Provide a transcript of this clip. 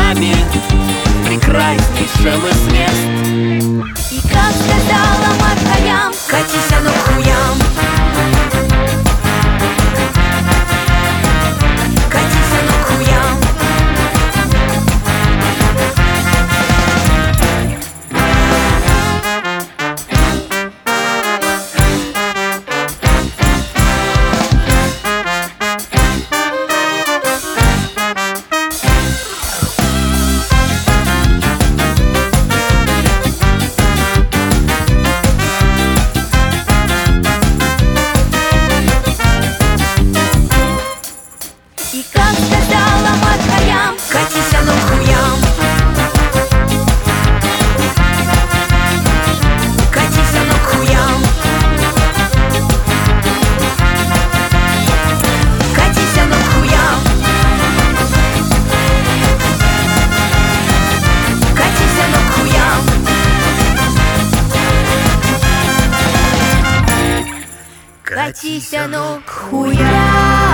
нами в прекраснейшем из мест. И как сказала мать коням, катись оно к хуям. Катись оно к хуям. И как сказала мать коням, катись оно к хуям. Катись оно к хуям. Катись оно к хуям. Катись оно к хуям. Катись оно к хуям.